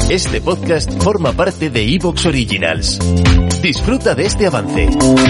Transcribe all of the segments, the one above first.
Este podcast forma parte de Evox Originals. Disfruta de este avance.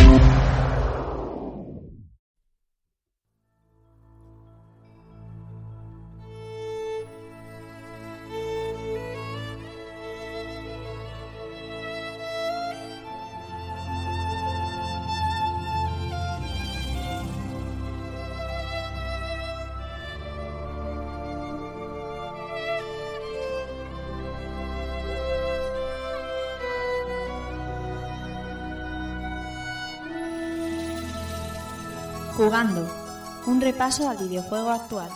Jugando, un repaso al videojuego actual.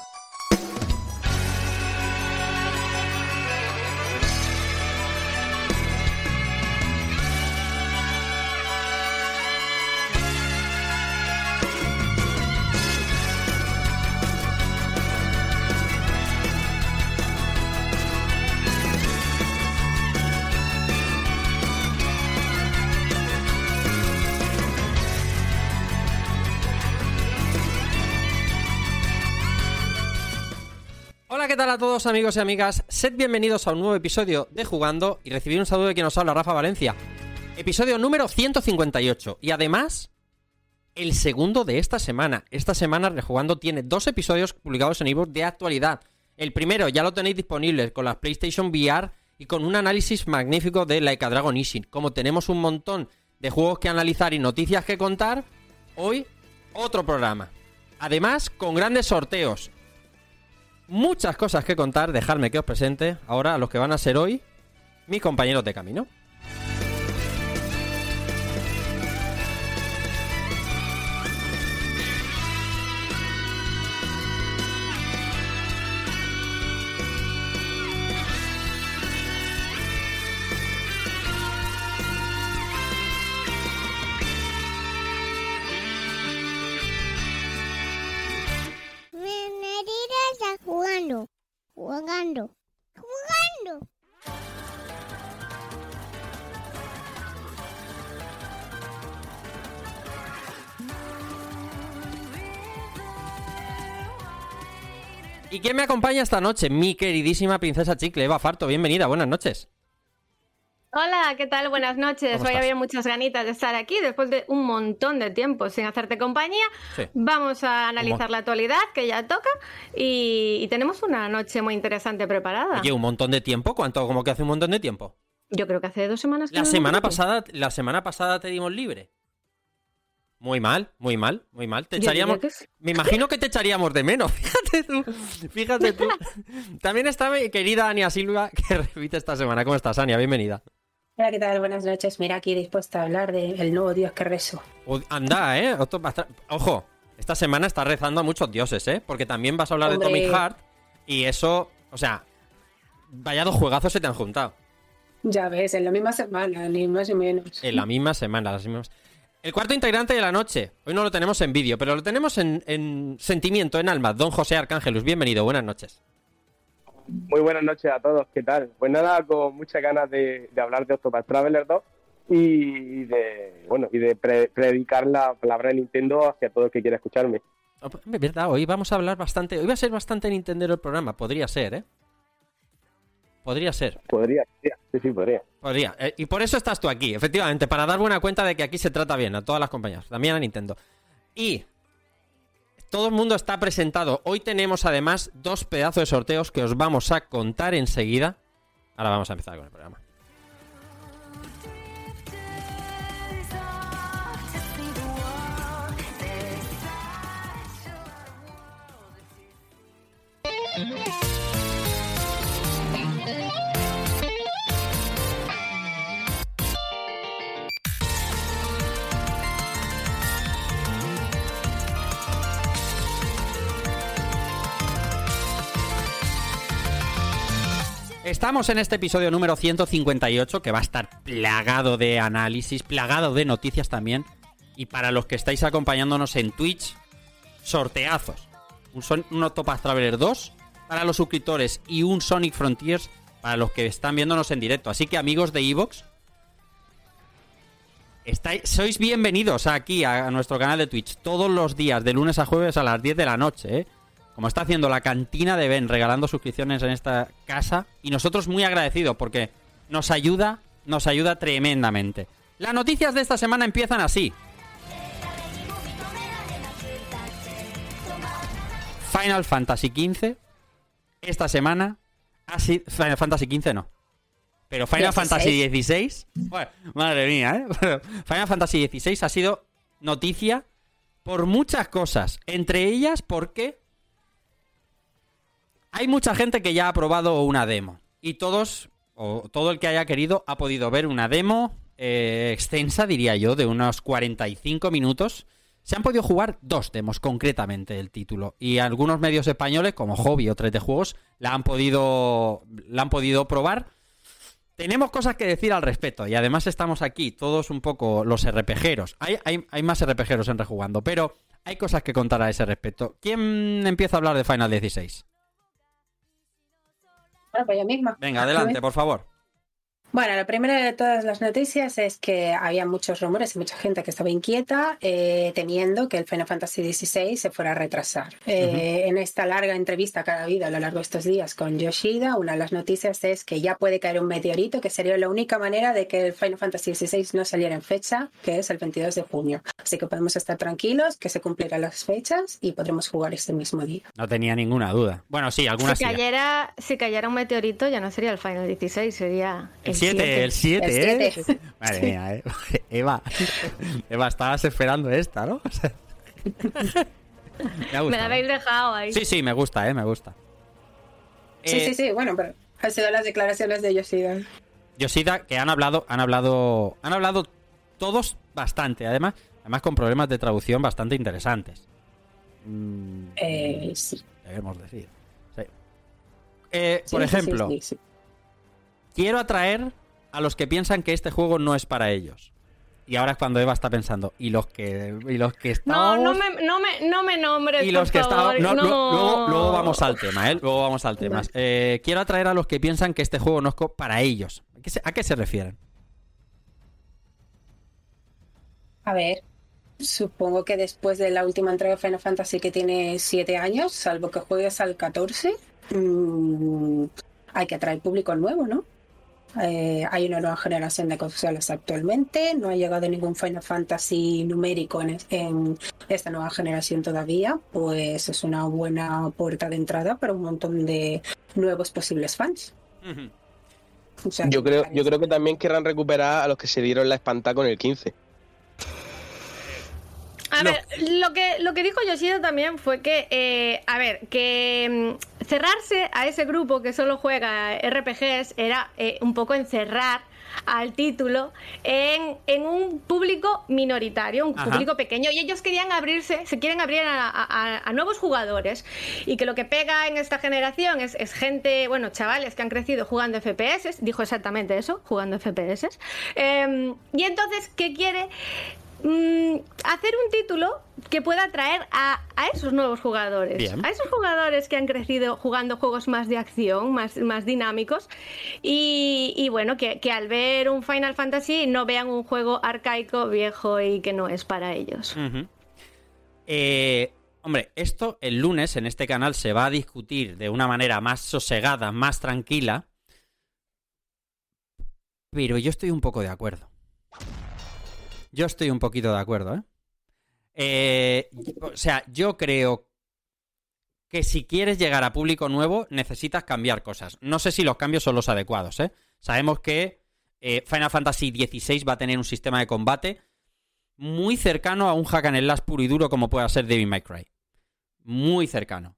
¿Qué tal a todos, amigos y amigas? Sed bienvenidos a un nuevo episodio de Jugando y recibir un saludo de quien nos habla, Rafa Valencia. Episodio número 158 y además el segundo de esta semana. Esta semana Rejugando tiene 2 episodios publicados en iVoox de actualidad. El primero ya lo tenéis disponible con la PlayStation VR y con un análisis magnífico de Like a Dragon Ishin. Como tenemos un montón de juegos que analizar y noticias que contar, hoy otro programa. Además, con grandes sorteos. Muchas cosas que contar, dejadme que os presente ahora a los que van a ser hoy mis compañeros de camino. Jugando. ¿Y quién me acompaña esta noche? Mi queridísima princesa Chicle, Eva Farto. Bienvenida, buenas noches. Hola, ¿qué tal? Buenas noches. ¿Cómo Hoy estás? había muchas ganitas de estar aquí después de un montón de tiempo sin hacerte compañía. Sí. Vamos a analizar la actualidad, que ya toca, y tenemos una noche muy interesante preparada. Oye, un montón de tiempo. ¿Cuánto? ¿Cómo que hace un montón de tiempo? Yo creo que hace 2 semanas que La no semana nos vemos. pasada te dimos libre. Muy mal. Te Yo echaríamos... diría que sí. Me imagino que te echaríamos de menos. Fíjate tú. También está mi querida Ania Silva, que repite esta semana. ¿Cómo estás, Ania? Bienvenida. Hola, ¿qué tal? Buenas noches. Mira, aquí dispuesta a hablar del nuevo dios que rezo. Anda, Ojo, esta semana estás rezando a muchos dioses, Porque también vas a hablar Hombre. de Atomic Heart. Y eso, o sea, vaya 2 juegazos se te han juntado. Ya ves, en la misma semana, ni más ni menos. En la misma semana, las mismas. El cuarto integrante de la noche. Hoy no lo tenemos en vídeo, pero lo tenemos en sentimiento, en alma. Don José Arcángelus, bienvenido, buenas noches. Muy buenas noches a todos, ¿qué tal? Pues nada, con muchas ganas de hablar de Octopath Traveler 2 y de predicar la palabra de Nintendo hacia todo el que quiera escucharme. Es verdad, hoy vamos a hablar bastante. Hoy va a ser bastante Nintendero el programa, podría ser, Podría ser. Podría. Podría. Y por eso estás tú aquí, efectivamente, para dar buena cuenta de que aquí se trata bien a todas las compañías, también a Nintendo. Y todo el mundo está presentado. Hoy tenemos además 2 pedazos de sorteos que os vamos a contar enseguida. Ahora vamos a empezar con el programa. Estamos en este episodio número 158, que va a estar plagado de análisis, plagado de noticias también. Y para los que estáis acompañándonos en Twitch, sorteazos. Un Octopath Traveler 2 para los suscriptores y un Sonic Frontiers para los que están viéndonos en directo. Así que, amigos de Evox, sois bienvenidos aquí a nuestro canal de Twitch todos los días, de lunes a jueves a las 10 de la noche, como está haciendo la cantina de Ben, regalando suscripciones en esta casa, y nosotros muy agradecidos porque nos ayuda tremendamente. Las noticias de esta semana empiezan así. Final Fantasy XV esta semana ha sido... Final Fantasy XV no, pero Final Fantasy XVI, bueno, madre mía, Final Fantasy XVI ha sido noticia por muchas cosas, entre ellas porque hay mucha gente que ya ha probado una demo y todos, o todo el que haya querido, ha podido ver una demo extensa, diría yo, de unos 45 minutos. Se han podido jugar 2 demos concretamente del título, y algunos medios españoles como Hobby o 3D Juegos la han podido probar. Tenemos cosas que decir al respecto, y además estamos aquí todos un poco los RPGeros. Hay más RPGeros en Rejugando, pero hay cosas que contar a ese respecto. ¿Quién empieza a hablar de Final 16? Bueno, pues yo misma. Venga, adelante, por favor. Bueno, la primera de todas las noticias es que había muchos rumores y mucha gente que estaba inquieta temiendo que el Final Fantasy XVI se fuera a retrasar. En esta larga entrevista que ha habido a lo largo de estos días con Yoshida, una de las noticias es que ya puede caer un meteorito, que sería la única manera de que el Final Fantasy XVI no saliera en fecha, que es el 22 de junio. Así que podemos estar tranquilos, que se cumplirán las fechas y podremos jugar este mismo día. No tenía ninguna duda. Bueno, sí, algunas sí. Si cayera un meteorito ya no sería el Final 16, sería el 7, ¿eh? Madre mía, Eva, estabas esperando esta, ¿no? Me la habéis dejado ahí. Sí, me gusta, me gusta. Sí, bueno, pero han sido las declaraciones de Yoshida. Yoshida, que han hablado todos bastante, además con problemas de traducción bastante interesantes. Sí. Debemos decir. Sí. Por ejemplo, sí. Quiero atraer a los que piensan que este juego no es para ellos. Y ahora es cuando Eva está pensando, y los que estamos... No me nombres, y los por que favor. No. Luego vamos al tema, ¿eh? Luego vamos al tema. Quiero atraer a los que piensan que este juego no es para ellos. ¿A qué se refieren? A ver, supongo que después de la última entrega de Final Fantasy, que tiene 7 años, salvo que juegues al 14, hay que atraer público nuevo, ¿no? Hay una nueva generación de consolas actualmente, no ha llegado ningún Final Fantasy numérico en esta nueva generación todavía, pues es una buena puerta de entrada para un montón de nuevos posibles fans. O sea, yo creo que también querrán recuperar a los que se dieron la espantada con el 15. A ver, lo que dijo Yoshida también fue que, cerrarse a ese grupo que solo juega RPGs era un poco encerrar al título en un público minoritario, un público pequeño, y ellos quieren abrir a nuevos jugadores, y que lo que pega en esta generación es gente, bueno, chavales que han crecido jugando FPS, dijo exactamente eso, jugando FPS, y entonces, ¿qué quiere? Hacer un título que pueda atraer a esos nuevos jugadores. Bien. A esos jugadores que han crecido jugando juegos más de acción, más dinámicos, y bueno, que al ver un Final Fantasy no vean un juego arcaico, viejo y que no es para ellos. Hombre, esto el lunes en este canal se va a discutir de una manera más sosegada, más tranquila, pero yo estoy un poco de acuerdo. Yo estoy un poquito de acuerdo, o sea, yo creo que si quieres llegar a público nuevo, necesitas cambiar cosas. No sé si los cambios son los adecuados, Sabemos que Final Fantasy XVI va a tener un sistema de combate muy cercano a un hack and slash puro y duro como pueda ser Devil May Cry. Muy cercano.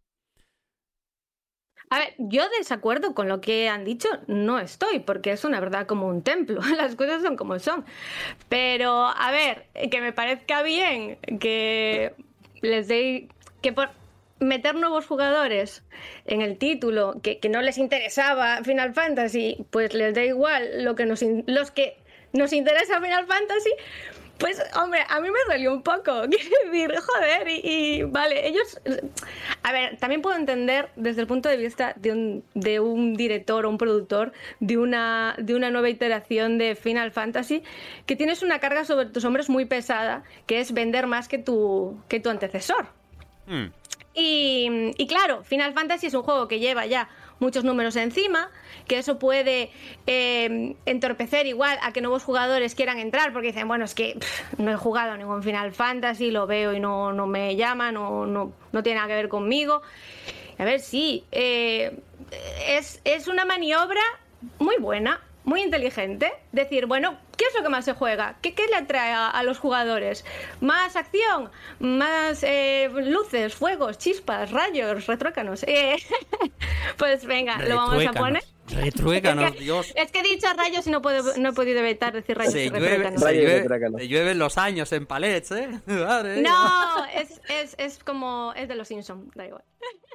A ver, yo desacuerdo con lo que han dicho no estoy, porque es una verdad como un templo, las cosas son como son. Pero, a ver, que me parezca bien que les dé... que por meter nuevos jugadores en el título, que no les interesaba Final Fantasy, pues les da igual los que nos interesa Final Fantasy... Pues, hombre, a mí me dolió un poco. Quiero decir, joder, y vale, ellos... A ver, también puedo entender desde el punto de vista de un director o un productor de una nueva iteración de Final Fantasy, que tienes una carga sobre tus hombros muy pesada, que es vender más que tu antecesor. Y claro, Final Fantasy es un juego que lleva ya muchos números encima, que eso puede entorpecer igual a que nuevos jugadores quieran entrar, porque dicen, bueno, es que no he jugado ningún Final Fantasy, lo veo y no me llama, no tiene nada que ver conmigo. A ver, sí, es una maniobra muy buena, muy inteligente. Decir, bueno, ¿qué es lo que más se juega? ¿Qué le atrae a los jugadores? ¿Más acción? ¿Más luces, fuegos, chispas, rayos, retruécanos? Pues venga, lo vamos a poner. Retruécanos, Dios. Es que he dicho rayos y no he podido evitar decir rayos y retruécanos. Se llueven los años en palets, ¿eh? Madre no, es como... es de los Simpsons, da igual.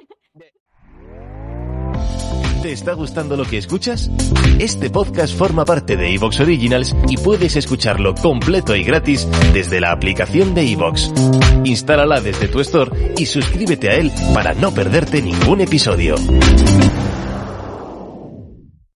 ¿Te está gustando lo que escuchas? Este podcast forma parte de Evox Originals y puedes escucharlo completo y gratis desde la aplicación de Evox. Instálala desde tu store y suscríbete a él para no perderte ningún episodio.